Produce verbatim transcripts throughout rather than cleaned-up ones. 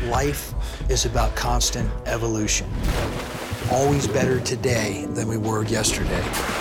Life is about constant evolution. Always better today than we were yesterday.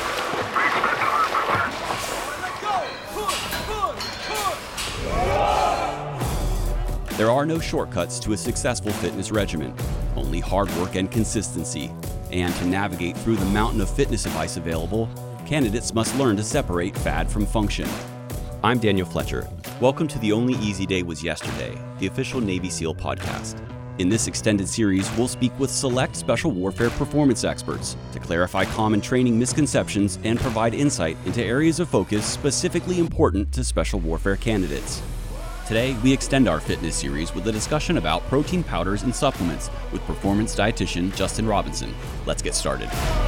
There are no shortcuts to a successful fitness regimen, only hard work and consistency. And to navigate through the mountain of fitness advice available, candidates must learn to separate fad from function. I'm Daniel Fletcher. Welcome to The Only Easy Day Was Yesterday, the official Navy SEAL podcast. In this extended series, we'll speak with select special warfare performance experts to clarify common training misconceptions and provide insight into areas of focus specifically important to special warfare candidates. Today, we extend our fitness series with a discussion about protein powders and supplements with performance dietitian Justin Robinson. Let's get started.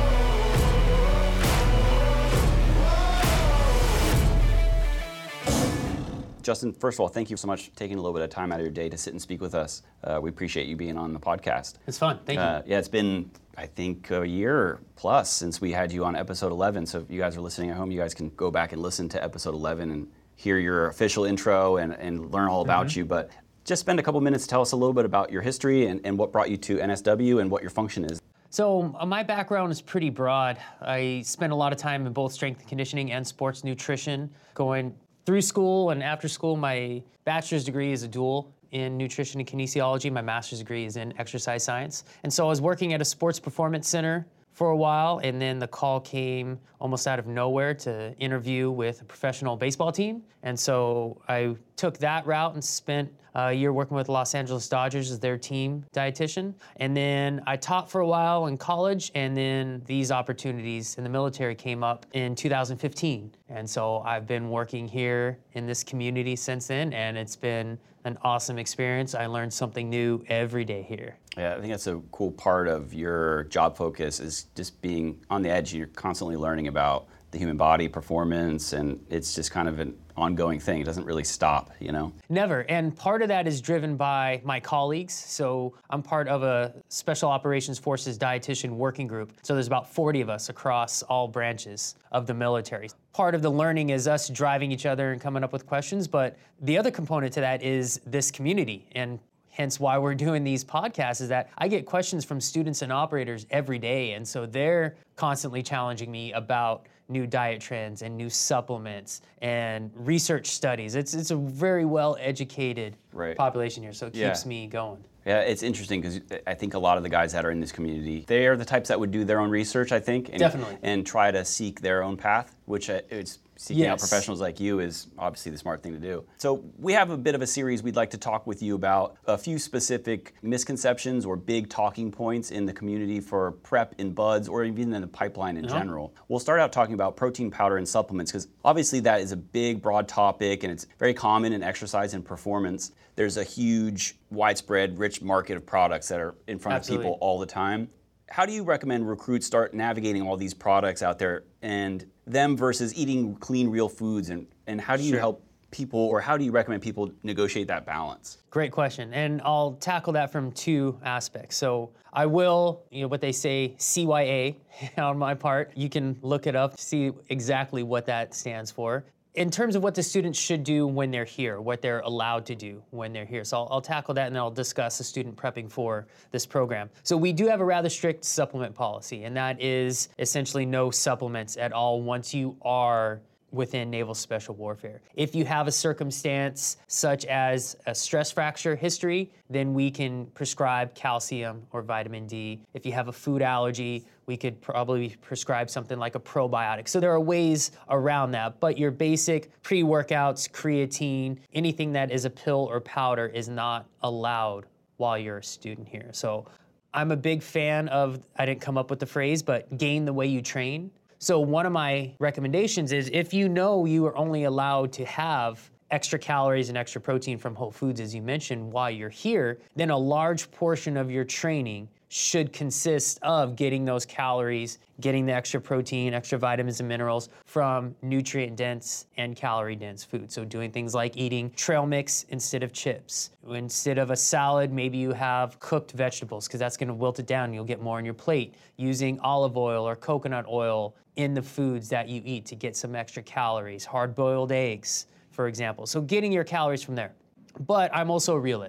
Justin, first of all, thank you so much for taking a little bit of time out of your day to sit and speak with us. Uh, we appreciate you being on the podcast. It's fun. Thank uh, you. Yeah, it's been, I think, a year plus since we had you on episode eleven. So if you guys are listening at home, you guys can go back and listen to episode eleven and hear your official intro and, and learn all about mm-hmm. you. But just spend a couple minutes to tell us a little bit about your history and, and what brought you to N S W and what your function is. So uh, my background is pretty broad. I spent a lot of time in both strength and conditioning and sports nutrition, going through school and after school. My bachelor's degree is a dual in nutrition and kinesiology. My master's degree is in exercise science. And so I was working at a sports performance center for a while, and then the call came almost out of nowhere to interview with a professional baseball team. And so I took that route and spent a year working with Los Angeles Dodgers as their team dietitian. And then I taught for a while in college, and then these opportunities in the military came up in two thousand fifteen. And so I've been working here in this community since then, and it's been an awesome experience. I learned something new every day here. Yeah, I think that's a cool part of your job focus is just being on the edge. You're constantly learning about the human body, performance, and it's just kind of an ongoing thing. It doesn't really stop, you know? Never, and part of that is driven by my colleagues. So I'm part of a Special Operations Forces dietitian working group. So there's about forty of us across all branches of the military. Part of the learning is us driving each other and coming up with questions, but the other component to that is this community, and hence why we're doing these podcasts is that I get questions from students and operators every day, and so they're constantly challenging me about new diet trends and new supplements and research studies. It's it's a very well-educated right. population here, so it keeps yeah. me going. Yeah, it's interesting because I think a lot of the guys that are in this community, they are the types that would do their own research, I think, and, Definitely. and try to seek their own path, which it's seeking yes. out professionals like you is obviously the smart thing to do. So we have a bit of a series we'd like to talk with you about a few specific misconceptions or big talking points in the community for prep in buds or even in the pipeline in uh-huh. general. We'll start out talking about protein powder and supplements because obviously that is a big, broad topic and it's very common in exercise and performance. There's a huge, widespread, rich market of products that are in front Absolutely. of people all the time. How do you recommend recruits start navigating all these products out there and them versus eating clean, real foods? And, and how do you sure. help people, or how do you recommend people negotiate that balance? Great question, and I'll tackle that from two aspects. So I will, you know, what they say, C Y A on my part. You can look it up, see exactly what that stands for. In terms of what the students should do when they're here, what they're allowed to do when they're here. So I'll, I'll tackle that and then I'll discuss the student prepping for this program. So we do have a rather strict supplement policy, and that is essentially no supplements at all once you are within Naval Special Warfare. If you have a circumstance such as a stress fracture history, then we can prescribe calcium or vitamin D. If you have a food allergy, we could probably prescribe something like a probiotic. So there are ways around that, but your basic pre-workouts, creatine, anything that is a pill or powder is not allowed while you're a student here. So I'm a big fan of, I didn't come up with the phrase, but gain the way you train. So one of my recommendations is if you know you are only allowed to have extra calories and extra protein from whole foods, as you mentioned, while you're here, then a large portion of your training should consist of getting those calories, getting the extra protein, extra vitamins and minerals from nutrient-dense and calorie-dense food. So doing things like eating trail mix instead of chips. Instead of a salad, maybe you have cooked vegetables because that's going to wilt it down and you'll get more on your plate. Using olive oil or coconut oil in the foods that you eat to get some extra calories. Hard-boiled eggs, for example. So getting your calories from there. But I'm also a realist.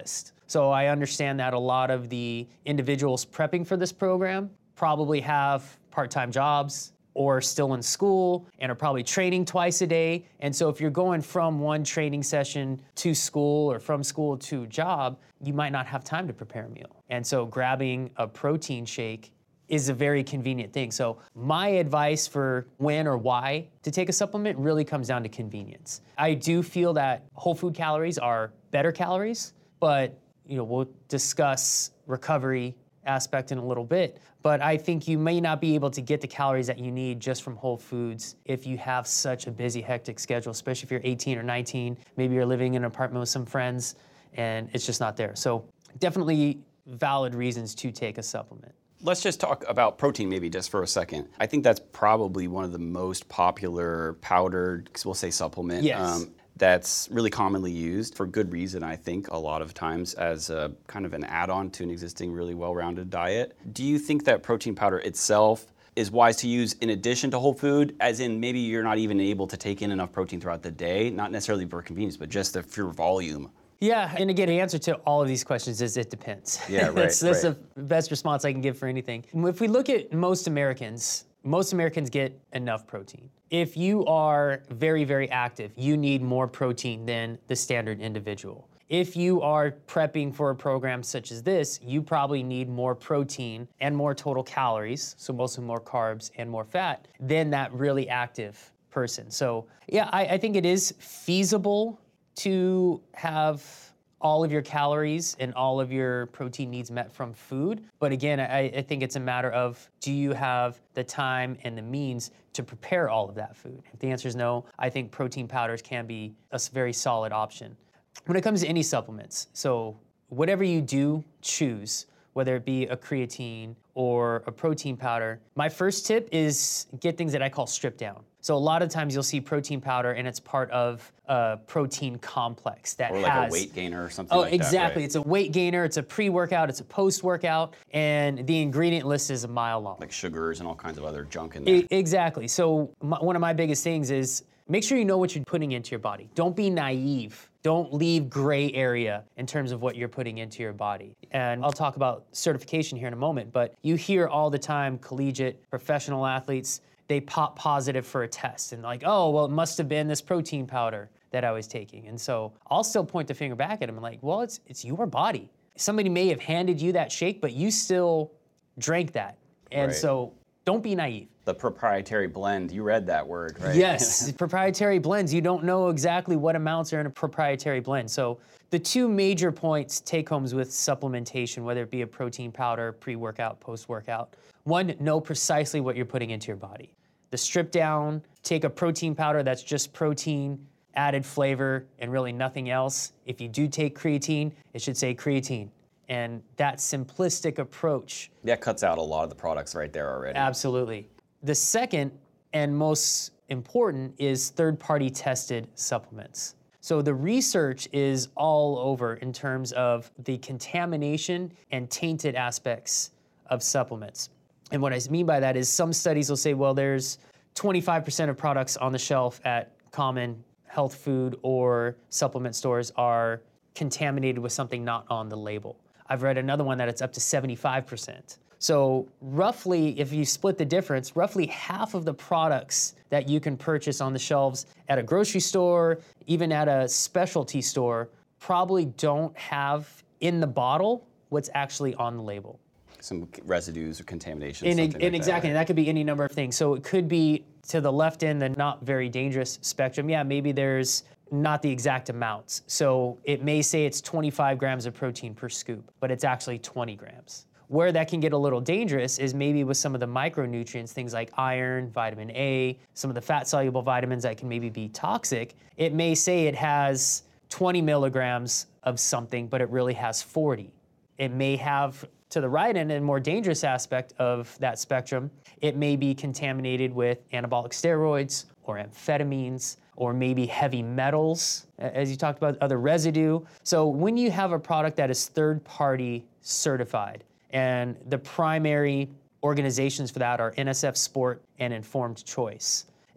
So I understand that a lot of the individuals prepping for this program probably have part-time jobs or still in school and are probably training twice a day. And so if you're going from one training session to school or from school to job, you might not have time to prepare a meal. And so grabbing a protein shake is a very convenient thing. So my advice for when or why to take a supplement really comes down to convenience. I do feel that whole food calories are better calories, but you know, we'll discuss recovery aspect in a little bit, but I think you may not be able to get the calories that you need just from whole foods if you have such a busy, hectic schedule, especially if you're eighteen or nineteen, maybe you're living in an apartment with some friends and it's just not there. So definitely valid reasons to take a supplement. Let's just talk about protein maybe just for a second. I think that's probably one of the most popular powdered, we'll say supplement, yes. um, that's really commonly used for good reason, I think, a lot of times as a kind of an add-on to an existing really well-rounded diet. Do you think that protein powder itself is wise to use in addition to whole food, as in maybe you're not even able to take in enough protein throughout the day, not necessarily for convenience, but just the pure volume? Yeah, and again, the answer to all of these questions is it depends. Yeah, right, that's that's right. the best response I can give for anything. If we look at most Americans, most Americans get enough protein. If you are very, very active, you need more protein than the standard individual. If you are prepping for a program such as this, you probably need more protein and more total calories, so mostly more carbs and more fat, than that really active person. So yeah, I, I think it is feasible to have all of your calories and all of your protein needs met from food. But again, I, I think it's a matter of, do you have the time and the means to prepare all of that food? If the answer is no, I think protein powders can be a very solid option. When it comes to any supplements, so whatever you do choose, whether it be a creatine or a protein powder, my first tip is get things that I call strip down. So a lot of times you'll see protein powder and it's part of a protein complex that or like has... a weight gainer or something oh, like exactly. that, right? It's a weight gainer, it's a pre-workout, it's a post-workout, and the ingredient list is a mile long. Like sugars and all kinds of other junk in there. E- exactly. So my, one of my biggest things is make sure you know what you're putting into your body. Don't be naive. Don't leave gray area in terms of what you're putting into your body. And I'll talk about certification here in a moment, but you hear all the time collegiate professional athletes, they pop positive for a test and like, oh, well, it must have been this protein powder that I was taking. And so I'll still point the finger back at them and like, well, it's it's your body. Somebody may have handed you that shake, but you still drank that. And Right. so don't be naive. The proprietary blend, you read that word, right? Yes, proprietary blends. You don't know exactly what amounts are in a proprietary blend. So the two major points, take homes with supplementation, whether it be a protein powder, pre-workout, post-workout. One, know precisely what you're putting into your body. The strip down, take a protein powder that's just protein, added flavor, and really nothing else. If you do take creatine, it should say creatine. And that simplistic approach. That cuts out a lot of the products right there already. Absolutely. The second and most important is third-party tested supplements. So the research is all over in terms of the contamination and tainted aspects of supplements. And what I mean by that is some studies will say, well, there's twenty-five percent of products on the shelf at common health food or supplement stores are contaminated with something not on the label. I've read another one that it's up to seventy-five percent. So roughly, if you split the difference, roughly half of the products that you can purchase on the shelves at a grocery store, even at a specialty store, probably don't have in the bottle what's actually on the label. Some residues or contamination. And, something and like exactly, that, and that could be any number of things. So it could be to the left end, the not very dangerous spectrum. Yeah, maybe there's not the exact amounts. So it may say it's twenty-five grams of protein per scoop, but it's actually twenty grams. Where that can get a little dangerous is maybe with some of the micronutrients, things like iron, vitamin A, some of the fat-soluble vitamins that can maybe be toxic. It may say it has twenty milligrams of something, but it really has forty. It may have, to the right end and more dangerous aspect of that spectrum, it may be contaminated with anabolic steroids or amphetamines or maybe heavy metals, as you talked about, other residue. So when you have a product that is third-party certified, and the primary organizations for that are N S F Sport and Informed Choice.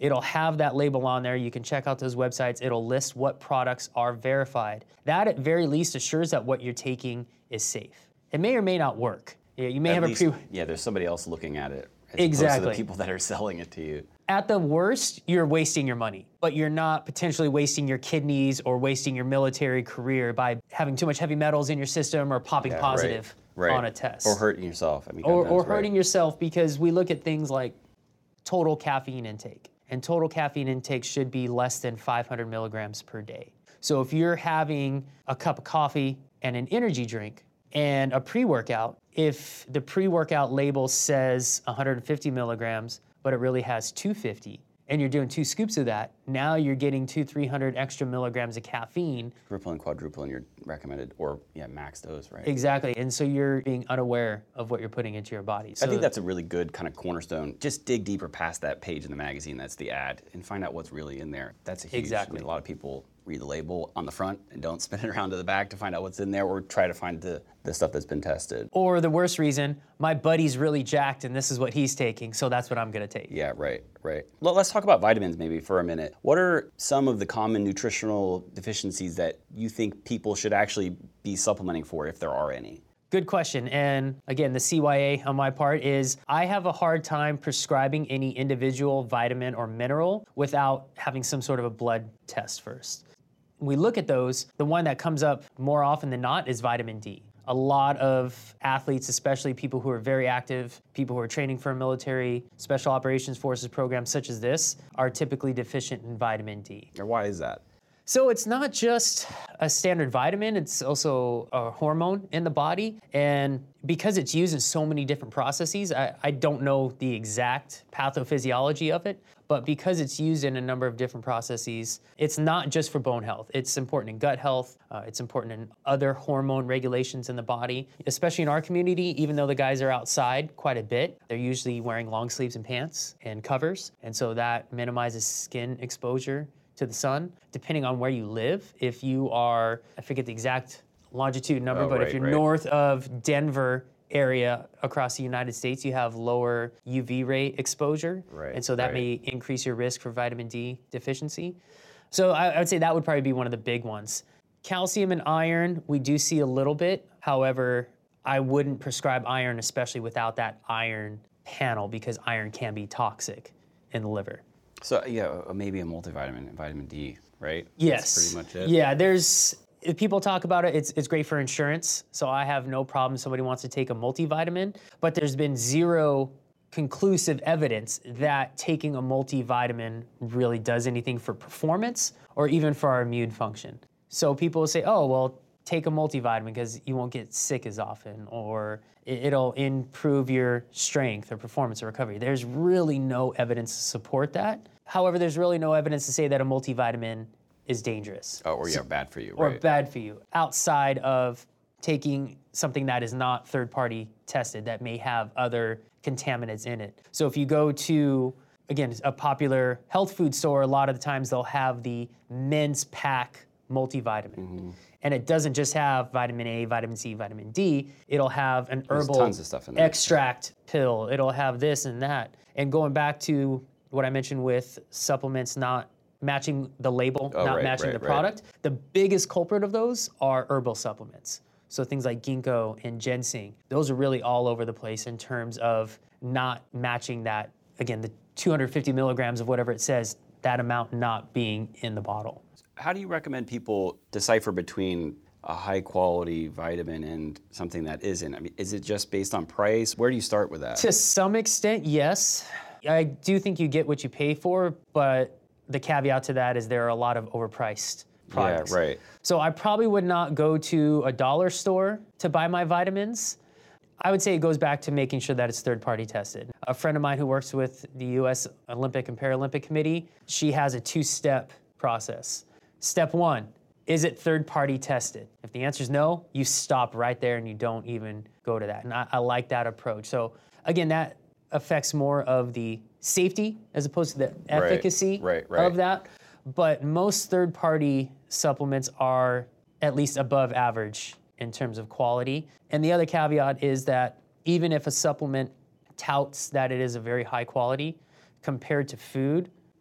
It'll have that label on there. You can check out those websites. It'll list what products are verified. That at very least assures that what you're taking is safe. It may or may not work. Yeah, you may At have least, a pre. yeah, there's somebody else looking at it. As Exactly. opposed to the people that are selling it to you. At the worst, you're wasting your money, but you're not potentially wasting your kidneys or wasting your military career by having too much heavy metals in your system or popping Yeah, positive right, right. on a test. Or hurting yourself. I mean, or, God or knows, right. hurting yourself, because we look at things like total caffeine intake. And total caffeine intake should be less than five hundred milligrams per day. So if you're having a cup of coffee and an energy drink and a pre-workout, if the pre-workout label says one hundred fifty milligrams, but it really has two hundred fifty, and you're doing two scoops of that, now you're getting two, three hundred extra milligrams of caffeine. Triple and quadruple in your recommended, or yeah, max dose, right? Exactly, and so you're being unaware of what you're putting into your body. So I think that's a really good kind of cornerstone. Just dig deeper past that page in the magazine that's the ad and find out what's really in there. That's a huge, Exactly. I mean, a lot of people read the label on the front and don't spin it around to the back to find out what's in there, or try to find the, the stuff that's been tested. Or the worst reason, my buddy's really jacked and this is what he's taking, so that's what I'm gonna take. Yeah, right, right. Well, let's talk about vitamins maybe for a minute. What are some of the common nutritional deficiencies that you think people should actually be supplementing for, if there are any? Good question. And again, the C Y A on my part is I have a hard time prescribing any individual vitamin or mineral without having some sort of a blood test first. We look at those, the one that comes up more often than not is vitamin D. A lot of athletes, especially people who are very active, people who are training for a military special operations forces program such as this, are typically deficient in vitamin D. Or why is that? So it's not just a standard vitamin, it's also a hormone in the body. And because it's used in so many different processes, I, I don't know the exact pathophysiology of it, but because it's used in a number of different processes, it's not just for bone health. It's important in gut health, uh, it's important in other hormone regulations in the body, especially in our community. Even though the guys are outside quite a bit, they're usually wearing long sleeves and pants and covers, and so that minimizes skin exposure to the sun. Depending on where you live, if you are, I forget the exact longitude number, Oh, but right, if you're right. north of Denver area across the United States, you have lower U V ray exposure. Right, And so that right. may increase your risk for vitamin D deficiency. So I, I would say that would probably be one of the big ones. Calcium and iron, we do see a little bit. However, I wouldn't prescribe iron, especially without that iron panel, because iron can be toxic in the liver. So yeah, uh, maybe a multivitamin, vitamin D, right? Yes. That's pretty much it. Yeah, there's, if people talk about it, it's, it's great for insurance. So I have no problem if somebody wants to take a multivitamin, but there's been zero conclusive evidence that taking a multivitamin really does anything for performance or even for our immune function. So people will say, oh, well, take a multivitamin because you won't get sick as often, or it- it'll improve your strength or performance or recovery. There's really no evidence to support that. However, there's really no evidence to say that a multivitamin is dangerous Oh, or yeah, bad for you, or right? bad for you, outside of taking something that is not third-party tested, that may have other contaminants in it. So if you go to, again, a popular health food store, a lot of the times they'll have the men's pack multivitamin. Mm-hmm. And it doesn't just have vitamin A, vitamin C, vitamin D, it'll have an There's herbal tons of stuff in there. extract pill, it'll have this and that. And going back to what I mentioned with supplements not matching the label, Oh, not right, matching right, the right. product, the biggest culprit of those are herbal supplements. So things like ginkgo and ginseng, those are really all over the place in terms of not matching that, again, the two hundred fifty milligrams of whatever it says, that amount not being in the bottle. How do you recommend people decipher between a high quality vitamin and something that isn't? I mean, is it just based on price? Where do you start with that? To some extent, yes. I do think you get what you pay for, but the caveat to that is there are a lot of overpriced products. Yeah, right. So I probably would not go to a dollar store to buy my vitamins. I would say it goes back to making sure that it's third-party tested. A friend of mine who works with the U S Olympic and Paralympic Committee, she has a two-step process. Step one, is it third-party tested? If the answer is no, you stop right there and you don't even go to that. And I, I like that approach. So again, that affects more of the safety as opposed to the efficacy right, right. of that. But most third-party supplements are at least above average in terms of quality. And the other caveat is that even if a supplement touts that it is a very high quality, compared to food,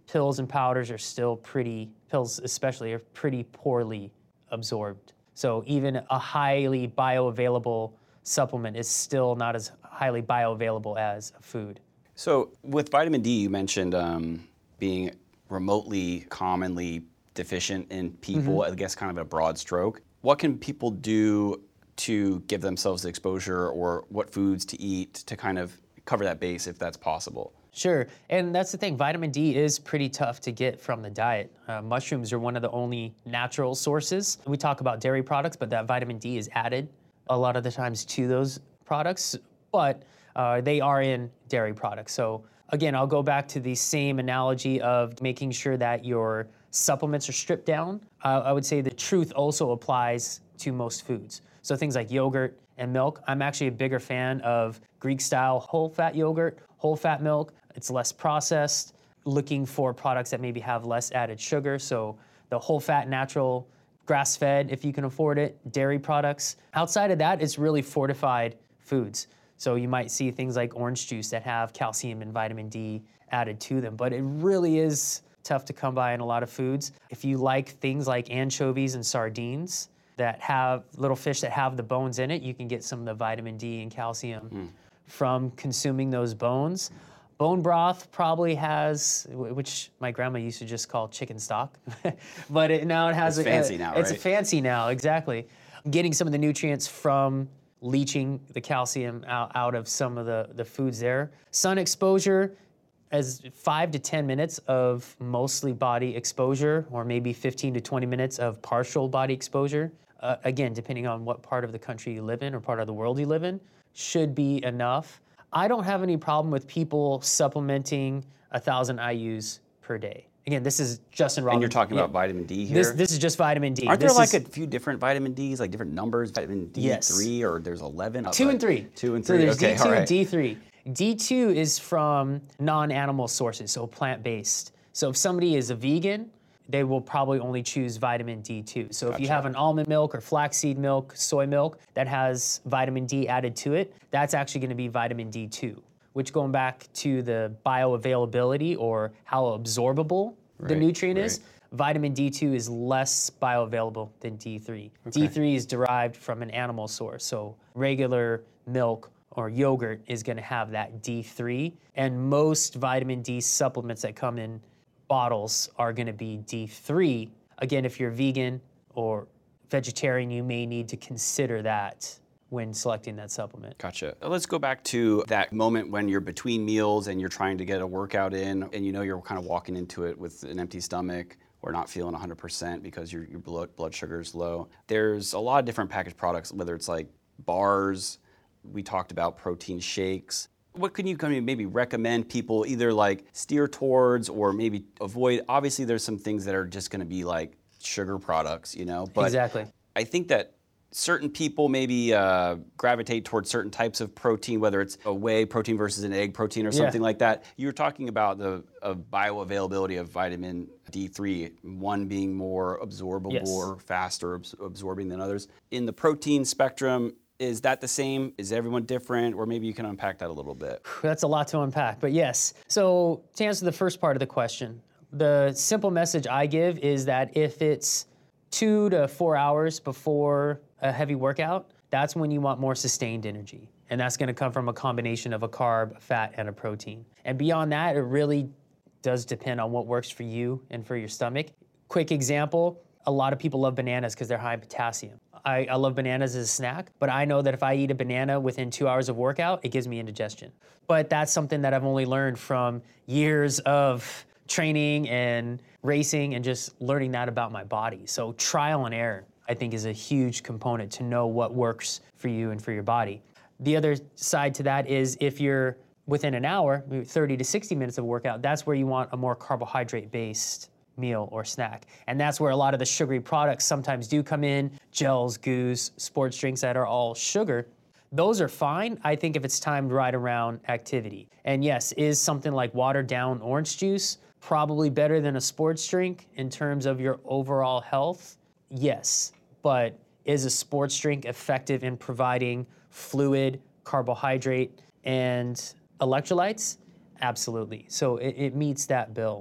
pills and powders are still pretty, pills especially, are pretty poorly absorbed. So even a highly bioavailable supplement is still not as highly bioavailable as a food. So with vitamin D, you mentioned um, being remotely commonly deficient in people, mm-hmm. I guess kind of a broad stroke. What can people do to give themselves the exposure, or what foods to eat to kind of cover that base if that's possible? Sure, and that's the thing, vitamin D is pretty tough to get from the diet. Uh, mushrooms are one of the only natural sources. We talk about dairy products, but that vitamin D is added a lot of the times to those products, but uh, they are in dairy products. So again, I'll go back to the same analogy of making sure that your supplements are stripped down. Uh, I would say the truth also applies to most foods. So things like yogurt and milk. I'm actually a bigger fan of Greek-style whole-fat yogurt, whole-fat milk. It's less processed, looking for products that maybe have less added sugar. So the whole-fat, natural, grass-fed, if you can afford it, dairy products. Outside of that, it's really fortified foods. So you might see things like orange juice that have calcium and vitamin D added to them. But it really is tough to come by in a lot of foods. If you like things like anchovies and sardines, that have little fish that have the bones in it, you can get some of the vitamin D and calcium mm. from consuming those bones. Bone broth probably has, which my grandma used to just call chicken stock, but it, now it has it's a, fancy a, now, it's right? a fancy now, exactly. Getting some of the nutrients from leaching the calcium out, out of some of the, the foods there. Sun exposure, as five to ten minutes of mostly body exposure, or maybe fifteen to twenty minutes of partial body exposure, uh, again, depending on what part of the country you live in or part of the world you live in, should be enough. I don't have any problem with people supplementing one thousand I U's per day. Again, this is Justin Robbins. And you're talking yeah. about vitamin D here? This, this is just vitamin D. Aren't this there like is, a few different vitamin Ds, like different numbers? Vitamin D yes. three, or there's eleven? Two like, and three. Two and three, so there's okay, D two all right. and D three. D two is from non-animal sources, so plant-based. So if somebody is a vegan, they will probably only choose vitamin D two. So Gotcha. If you have an almond milk or flaxseed milk, soy milk that has vitamin D added to it, that's actually going to be vitamin D two, which, going back to the bioavailability or how absorbable right, the nutrient right. is, vitamin D two is less bioavailable than D three. Okay. D three is derived from an animal source, so regular milk or yogurt is going to have that D three, and most vitamin D supplements that come in bottles are going to be D three. Again, if you're vegan or vegetarian, you may need to consider that when selecting that supplement. Gotcha. Let's go back to that moment when you're between meals and you're trying to get a workout in, and you know you're kind of walking into it with an empty stomach or not feeling one hundred percent because your, your blood, blood sugar is low. There's a lot of different packaged products, whether it's like bars, we talked about protein shakes. What can you kind of maybe recommend people either like steer towards or maybe avoid? Obviously, there's some things that are just going to be like sugar products, you know? But exactly. I think that certain people maybe uh, gravitate towards certain types of protein, whether it's a whey protein versus an egg protein or something yeah. like that. You were talking about the uh, bioavailability of vitamin D three, one being more absorbable yes. or faster abs- absorbing than others. In the protein spectrum, is that the same? Is everyone different? Or maybe you can unpack that a little bit. That's a lot to unpack, but yes. So to answer the first part of the question, the simple message I give is that if it's two to four hours before a heavy workout, that's when you want more sustained energy. And that's gonna come from a combination of a carb, a fat, and a protein. And beyond that, it really does depend on what works for you and for your stomach. Quick example, a lot of people love bananas because they're high in potassium. I, I love bananas as a snack, but I know that if I eat a banana within two hours of workout, it gives me indigestion. But that's something that I've only learned from years of training and racing and just learning that about my body. So trial and error, I think, is a huge component to know what works for you and for your body. The other side to that is if you're within an hour, maybe thirty to sixty minutes of workout, that's where you want a more carbohydrate-based meal or snack. And that's where a lot of the sugary products sometimes do come in, gels, goos, sports drinks that are all sugar. Those are fine, I think, if it's timed right around activity. And yes, is something like watered down orange juice probably better than a sports drink in terms of your overall health? Yes, but is a sports drink effective in providing fluid, carbohydrate, and electrolytes? Absolutely. So it, it meets that bill.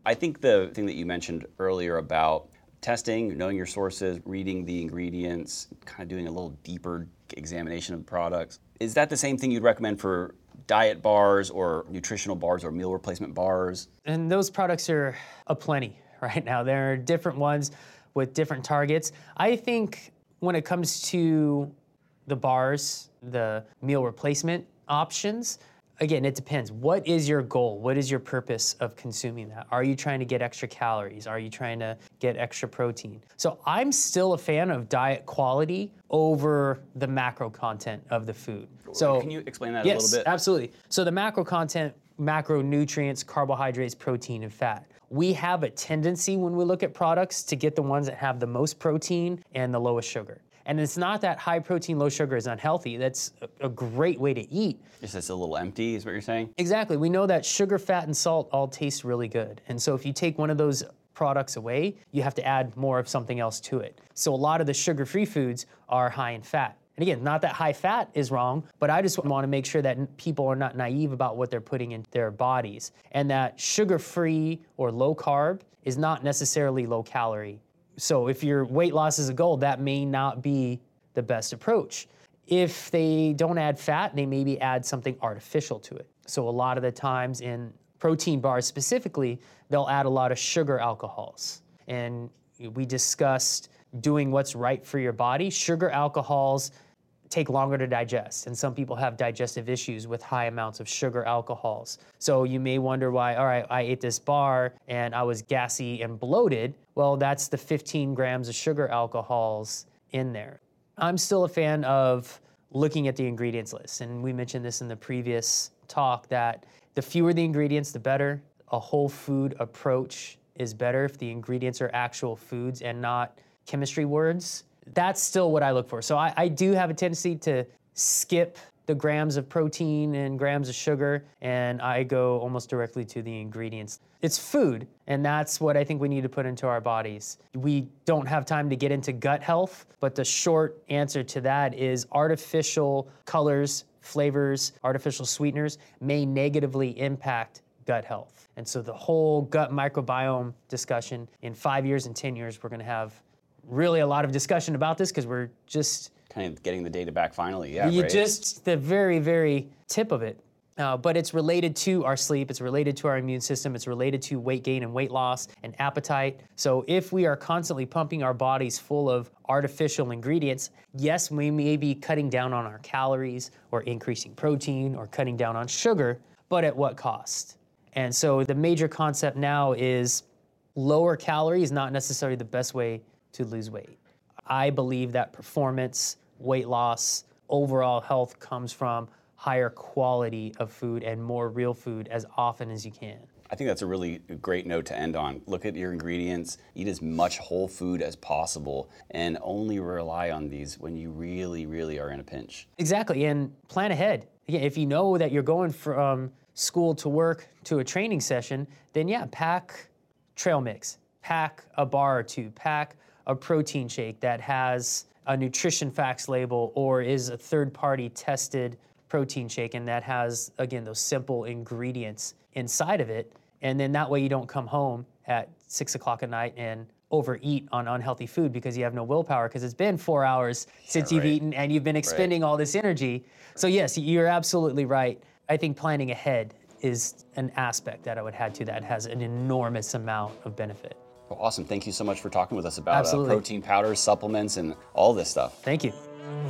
I think the thing that you mentioned earlier about testing, knowing your sources, reading the ingredients, kind of doing a little deeper examination of the products, is that the same thing you'd recommend for diet bars or nutritional bars or meal replacement bars? And those products are aplenty right now. There are different ones with different targets. I think when it comes to the bars, the meal replacement options, again, it depends. What is your goal? What is your purpose of consuming that? Are you trying to get extra calories? Are you trying to get extra protein? So I'm still a fan of diet quality over the macro content of the food. So can you explain that yes, a little bit? Absolutely. So the macro content, macronutrients, carbohydrates, protein, and fat. We have a tendency when we look at products to get the ones that have the most protein and the lowest sugar. And it's not that high protein, low sugar is unhealthy. That's a, a great way to eat. It's just a little empty, is what you're saying? Exactly. We know that sugar, fat, and salt all taste really good. And so if you take one of those products away, you have to add more of something else to it. So a lot of the sugar-free foods are high in fat. And again, not that high fat is wrong, but I just want to make sure that people are not naive about what they're putting in their bodies. And that sugar-free or low carb is not necessarily low calorie. So if your weight loss is a goal, that may not be the best approach. If they don't add fat, they maybe add something artificial to it. So a lot of the times in protein bars specifically, they'll add a lot of sugar alcohols. And we discussed doing what's right for your body. Sugar alcohols take longer to digest, and some people have digestive issues with high amounts of sugar alcohols. So you may wonder why, all right, I ate this bar and I was gassy and bloated. Well, that's the fifteen grams of sugar alcohols in there. I'm still a fan of looking at the ingredients list, and we mentioned this in the previous talk that the fewer the ingredients, the better. A whole food approach is better if the ingredients are actual foods and not chemistry words. That's still what I look for. So I, I do have a tendency to skip the grams of protein and grams of sugar, and I go almost directly to the ingredients. It's food, and that's what I think we need to put into our bodies. We don't have time to get into gut health, but the short answer to that is artificial colors, flavors, artificial sweeteners may negatively impact gut health. And so the whole gut microbiome discussion, in five years and ten years, we're gonna have really a lot of discussion about this because we're just kind of getting the data back finally, yeah, you right? just the very, very tip of it. Uh, but it's related to our sleep, it's related to our immune system, it's related to weight gain and weight loss and appetite. So if we are constantly pumping our bodies full of artificial ingredients, yes, we may be cutting down on our calories or increasing protein or cutting down on sugar, but at what cost? And so the major concept now is lower calorie is not necessarily the best way to lose weight. I believe that performance, weight loss, overall health comes from higher quality of food and more real food as often as you can. I think that's a really great note to end on. Look at your ingredients, eat as much whole food as possible, and only rely on these when you really, really are in a pinch. Exactly, and plan ahead. Again, if you know that you're going from school to work to a training session, then yeah, pack trail mix, pack a bar or two, pack a protein shake that has a nutrition facts label or is a third-party tested protein shake and that has, again, those simple ingredients inside of it. And then that way you don't come home at six o'clock at night and overeat on unhealthy food because you have no willpower because it's been four hours since yeah, you've right. eaten and you've been expending right. all this energy. So yes, you're absolutely right. I think planning ahead is an aspect that I would add to that has an enormous amount of benefit. Well, awesome. Thank you so much for talking with us about uh, Absolutely. protein powders, supplements, and all this stuff. Thank you.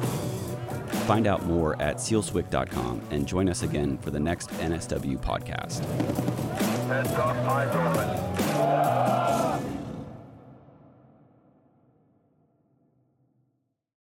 Find out more at seal swick dot com and join us again for the next N S W podcast. Heads up, eyes open.